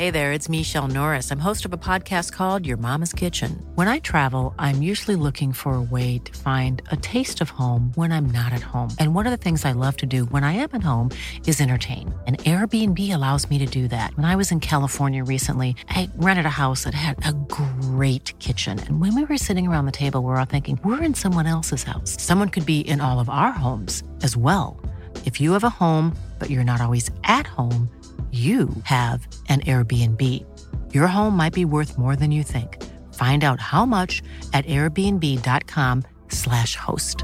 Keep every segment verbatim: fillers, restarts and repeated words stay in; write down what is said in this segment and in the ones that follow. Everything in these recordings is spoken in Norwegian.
Hey there, it's Michelle Norris. I'm host of a podcast called Your Mama's Kitchen. When I travel, I'm usually looking for a way to find a taste of home when I'm not at home. And one of the things I love to do when I am at home is entertain. And Airbnb allows me to do that. When I was in California recently, I rented a house that had a great kitchen. And when we were sitting around the table, we were all thinking, we're in someone else's house. Someone could be in all of our homes as well. If you have a home, but you're not always at home, you have an Airbnb. Your home might be worth more than you think. Find out how much at airbnb.com slash host.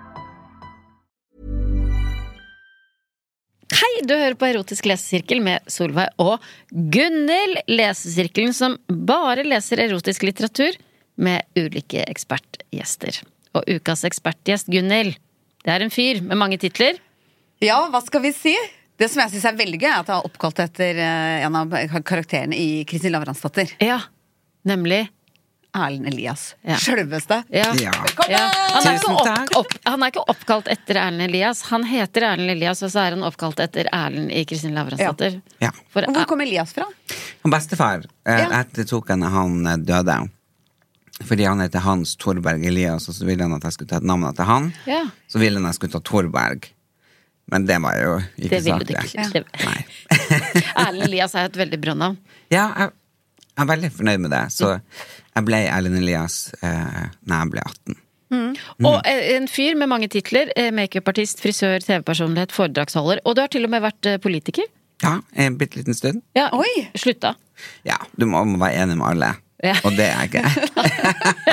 Hei, du hører på Erotisk lesesirkel med Solveig og Gunnhild. Lesesirkelen som bare leser erotisk litteratur med ulike ekspertgjester. Og ukas ekspertgjest, Gunnhild, det er en fyr med mange titler. Ja, hva skal vi si? Det som jeg synes er veldig gøy er at jeg har oppkalt etter uh, en av karakterene i Kristin Lavransdatter. Ja, nemlig Erlend Elias. Ja. Selveste. Ja. Ja. Ja. Han, er ikke Tusen opp, takk. opp, han er ikke oppkalt etter Erlend Elias. Han heter Erlend Elias, og så er han oppkalt etter Erlend i Kristin Lavransdatter. Ja. For, Og hvor kom Elias fra? Og bestefar, eh, Ja. etter tok han han eh, døde. Fordi han heter Hans Torberg Elias, og så ville han at jeg skulle ta et navn etter han. Ja. Så ville han at jeg skulle ta Torberg. Men det var jo ikke Det ville du saklig. ikke. Det- Nei. Erlend Elias er et veldig bra navn. Ja, jeg, jeg er veldig fornøyd med det. Så jeg ble Erlend Elias eh, når jeg ble atten. Og eh, en fyr med mange titler, eh, make-up-artist, frisør, T V-personlighet, foredragsholder, og du har til og med vært eh, politiker. Ja, en bitte liten stund. Ja, Oi! slutta. Ja, du må, må være enig med alle. Ja. Og det er jeg ikke.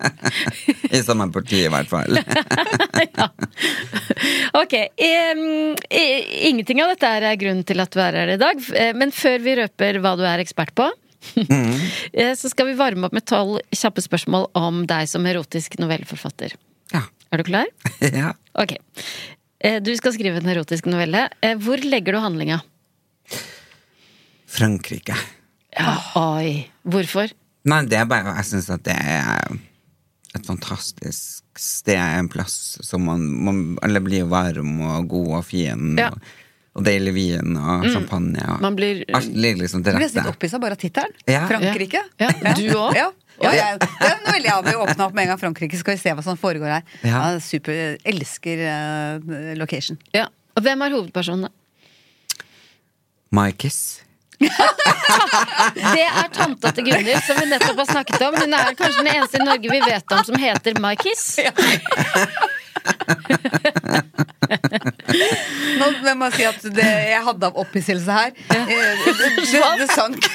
I samme parti i hvert fall. Ja. Ok, em, i- ingenting av dette er grunnen til at du er her i dag, eh, men før vi røper hva du er ekspert på, eh, så skal vi varme opp med tolv kjappe spørsmål om deg som erotisk novelleforfatter. Ja. Er du klar? Ja. Ok. Eh, Du skal skrive en erotisk novelle. Eh, Hvor legger du handlinga? Frankrike. Ja, oi. Hvorfor? Nei, det er bare, jeg synes at det er et fantastisk sted, en plass som man, man alle blir jo varm og god og fin, Ja. og, og deilig vin og champagne, og Man blir... alt ligger liksom til Jeg ble litt rette. opphisset bare av tittelen. Ja. Frankrike. Ja, du også? Ja. Ja, jeg, det er noe veldig jeg vil åpne opp med en gang Frankrike. Skal vi se hva som foregår her. Ja. Ja, super, jeg elsker uh, location. Ja. Og hvem er hovedpersonene? Marcus. Det er tanta til Gunnhild, som vi nettopp har snakket om. Hun er kanskje den eneste i Norge vi vet om som heter Marquis. Nå må jeg si at det, jeg hadde av opphisselse her. Eh, Det, det, det sank.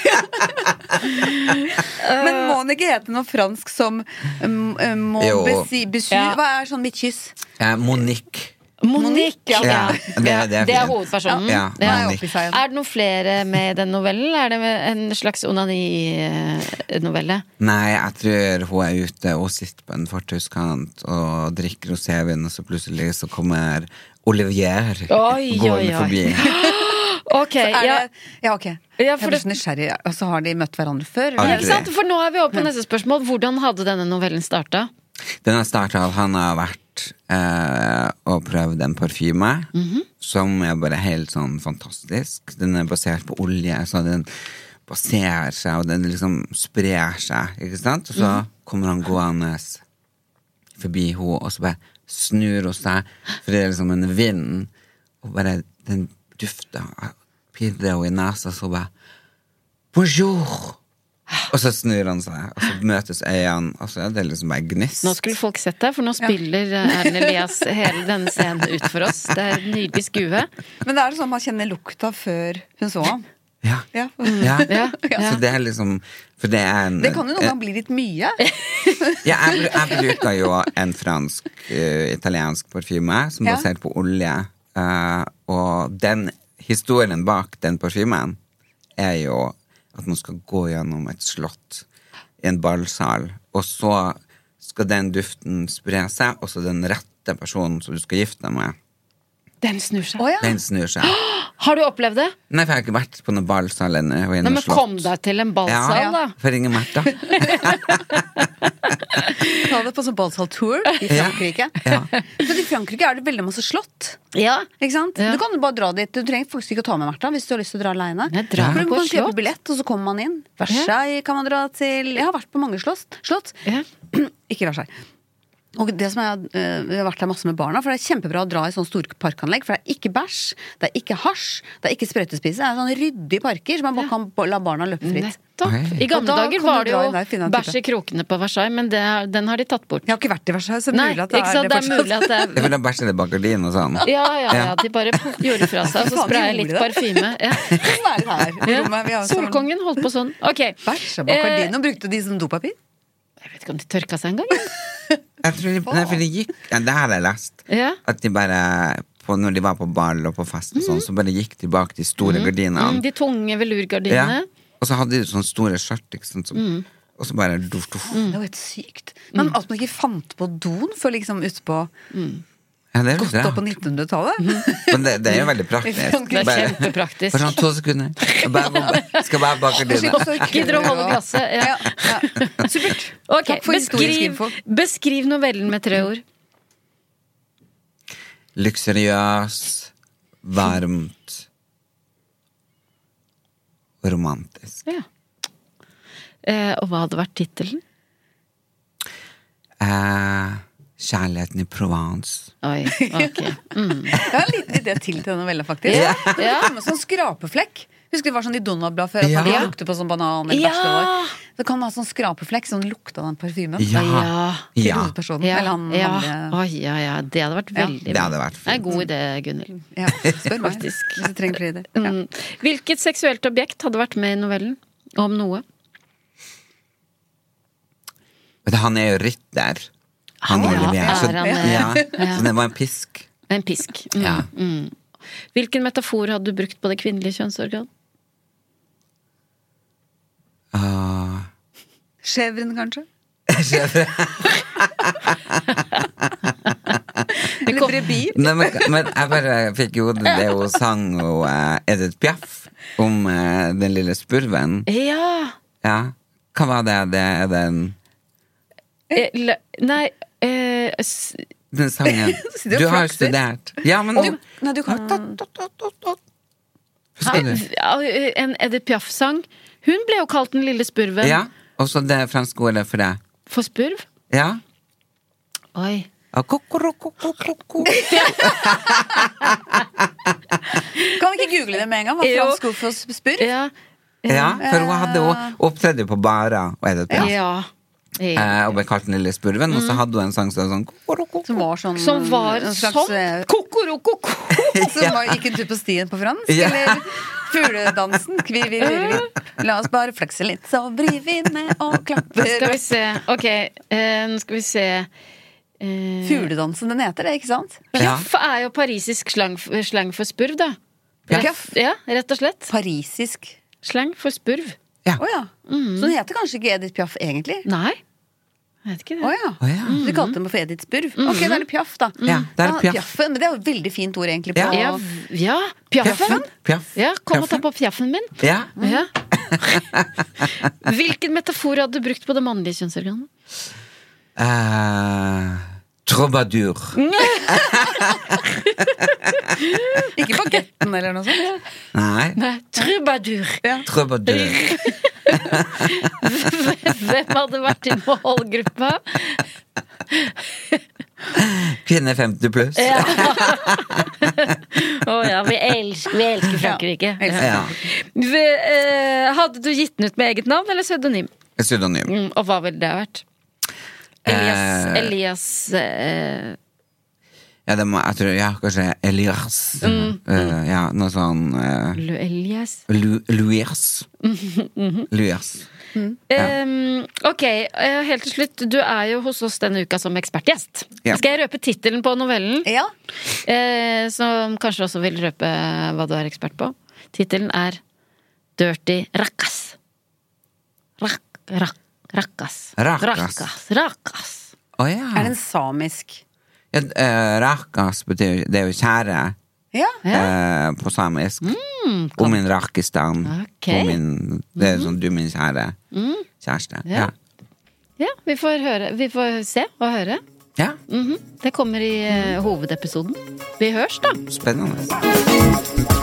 Men må den ikke hete noe fransk som um, um, Mon Jo. Bessi- Bessu? Ja. Hva er sånn mitt kyss? Eh, Monique. Monique, ja. Ja, det- det er det er fint. hovedpersonen. Ja, Nå er jeg Monique. opphisset igjen. Er det noen flere med den novellen? Er det en slags onani-novelle? Nei, jeg tror hun er ute og sitter på en fortauskant og drikker rosévin, og så plutselig så kommer Olivier Oi, oi, gående oi. forbi. Ok, Er ja. det, ja, ok. Ja, for jeg ble det- så nysgjerrig. Og så har de møtt hverandre før? Aldri. Ja, ikke sant? For nå er vi over på neste spørsmål. Hvordan hadde denne novellen starta? Den har startet av han har vært eh, og prøvd en parfyme som er bare helt sånn fantastisk. Den er basert på olje, så den baserer seg, og den liksom sprer seg, ikke sant? Og så kommer han gående forbi henne, og så bare snur hun seg, for det er liksom en vind, og bare den dufter, pirrer hun i nesa, så bare bonjour! Og så snur han seg, og så møtes øynene, og så er det liksom bare gniss. Nå skulle folk sett det, for nå spiller eh, Erlend Elias hele denne scenen ut for oss. Det er et nydelig skue. Men det er det sånn man kjenner lukta før hun så ham? Ja. Ja. Ja. Ja, Så det er liksom, for det er en... Det kan jo noen gang bli litt mye. Ja, jeg, bru- jeg bruker jo en fransk, eh, italiensk parfyme som er Ja. basert på olje, eh, og den historien bak den parfymen er jo at man skal gå gjennom et slott i en ballsal, og så skal den duften spre seg, og så den rette personen som du skal gifte deg med, Den snur seg. Å ja. Den snur seg. Har du opplevd det? Nei, for jeg har ikke vært på noen ballsal ennå. og i Nei, noe men slott. kom deg til en ballsal, Ja, da. for ingen Märtha. Ta det på sånn ballsal-tour i Frankrike. Ja. Men i Frankrike er det veldig masse slott. Ja. Ikke sant? Ja. Du kan bare dra dit. Du trenger faktisk ikke å ta med Märtha hvis du har lyst til å dra alene. Jeg drar For på du kan kjøpe slott. billett, og så kommer man inn. Versailles kan man dra til. Jeg har vært på mange slott. slott. Ja. Ikke Versailles. Og det som jeg, øh, jeg har vært der masse med barna, for det er kjempebra å dra i sånne store parkanlegg, for det er ikke bæsj, det er ikke hasj, det er ikke sprøytespise, det er sånne ryddige parker, så man bare kan la barna løpe fritt. Nettopp. Oi. I gamle Og da dager kan var du det dra jo inn der, finne en bæsj i type. krokene på Versailles, men det, den har de tatt bort. Jeg har ikke vært i Versailles, så Nei, mulig at det ikke sant, er det det er mulig at det Jeg er vil ha bæsje det bak gardinen og sånn. Ja, ja, ja, de bare gjorde fra seg, og så Faen, spraya gjorde litt det? parfyme. Ja. Sånn er det her. på Ja. rommet. Vi har sånn Solkongen holdt på sånn. Ok. bæsj bak Eh, gardinen, og brukte de som dopapir. Jeg vet ikke om de tørka seg en gang. Jeg tror de, nei, for de gikk, ja, det har jeg lest. Ja. At de bare, på, når de var på ball og på fest og sånn, så bare gikk de bak de store gardinene. Mm, de tunge velurgardinene. Ja. Og så hadde de sånne store skjørt, ikke sant, som, og så bare duff, duff. Det var helt sykt. Men at man ikke fant på doen før liksom utpå Ja, det er godt litt opp på rart. nittenhundretallet. Men det, det er jo veldig praktisk. Det er Bare- kjempepraktisk. For sånn to sekunder. Jeg bare, skal bare bak gardinen. Gidder å holde glasset. Ja. Ja, ja. Supert. Ok, Takk for historisk beskriv, info. beskriv novellen med tre ord. Luksuriøs, varmt og romantisk. Ja. Eh, og hva hadde vært tittelen? Eh, kjærligheten i Provence. Oi, ok. Mm. Jeg har en liten idé til til den novella, faktisk. Ja. Det kommer sånn skrapeflekk. Husker det var sånn i Donald-blad før, at Ja. man lukte på sånn banan eller Ja. bæsj det var. Det kan ha sånn skrapeflekk, sånn lukta den parfymen. Ja. Ja. Til Ja. hovedpersonen. Ja, Eller han ja. mannlige- Oi, ja, ja. Det hadde vært Ja, veldig det hadde vært Det er en fint. god idé, Gunnhild. Ja, spør meg Faktisk. hvis du trenger flere ideer. Ja. Mm. Hvilket seksuelt objekt hadde vært med i novellen? Om noe? Men han er jo rytter. Han Ja, Olivier. er Så, han det? ja, Ja. så det var en pisk. En pisk. Mm. Ja. Mm. Hvilken metafor hadde du brukt på det kvinnelige kjønnsorgan? Ah. Chèvren, kanskje? Eller brebis? Nei, men, men jeg bare fikk jo det det hun sang og uh, Edith Piaf om eh, den lille spurven. Ja! Ja. Hva var det? Det er den, Eh, le- nei eh, s- den sangen. Sitter og Du har jo flakser. studert. Ja, men du Nei, du kan Husker du? ja, En Edith Piaf-sang. Hun ble jo kalt Den lille spurven. Ja. Og så det franske ordet for det. For spurv? Ja. Oi. Ah, kokorokokokoko. Kan vi ikke google det med en gang? Hva Jo. fransk ord for spurv? Ja. Ja, for hun hadde jo opptredde jo på Bara og Edith Piaf. Ja. Ja. Eh, og ble kalt Den lille spurven, og så hadde hun en sang som var sånn kokoroko. Som var sånn Som var en slags, sånn eh, kokorokoko! Som var, gikk en tur på stien på fransk? Ja. Eller fugledansen? Kvi, vi, vi, vi. La oss bare flekse litt, så vrir vi ned og klapper. Skal vi se. Ok, eh, nå skal vi se. Eh, Fugledansen, den heter det, ikke sant? Ja. Piaf er jo parisisk slang, slang for spurv, da. Piaf. Ja, rett og slett. Parisisk. Slang for spurv. Å ja. Så den heter kanskje ikke Edith Piaf egentlig? Nei, jeg vet ikke det. Å ja. Å ja. De kalte den for Edith Spurv. Ok, da er det Piaf, da. Ja, det er Piaf. Piaffen, men det er jo et veldig fint ord, egentlig. På, Ja. Ja, v- ja, Piaffen. Piaf. Ja, kom og ta Piaffen. på Piaffen min. Ja. Ja. Hvilken metafor hadde du brukt på det mannlige kjønnsorganet? Eh, Troubadour. Ikke bagetten eller noe sånt. Nei, Nei, Troubadour. Troubadour. Hvem hadde vært i målgruppa? Kvinne femti pluss. Ja. Å ja, vi elsker, vi elsker Frankrike. Ja, elsker. Ja. Vi, eh, hadde du gitt den ut med eget navn eller pseudonym? Pseudonym. Mm, og hva ville det vært? Elias, Eh. Elias eh, Ja, det må, jeg tror, ja, kanskje Elias. Eh, ja, noe sånn uh, Le Elias. Louis. Louis. Um, ok, eh, helt til slutt. Du er jo hos oss denne uka som ekspertgjest. Ja. Skal jeg røpe tittelen på novellen? Ja. Eh, som kanskje også vil røpe hva du er ekspert på. Tittelen er Dirty Rakkas. Rak, rak, rakkas. Rakkas. Rakkas. Rakkas. Å ja. Er det en samisk? ja uh, Rakas betyr Det er jo kjære. Ja. eh, på samisk. Mm, Om min Rakistan. Ok. Om min, det er sånn du min kjære kjæreste. Ja. Ja. Ja, vi får høre. Vi får se og høre. Ja, Mhm. Det kommer i eh, hovedepisoden. Vi hørs, da. spennende.